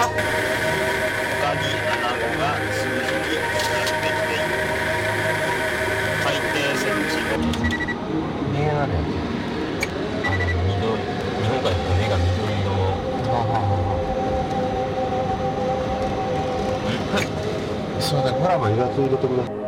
他に穴子が数匹やってきている。海底設置後目がね、日本海の目が緑色の。 すいません、コラボ2月入れてください。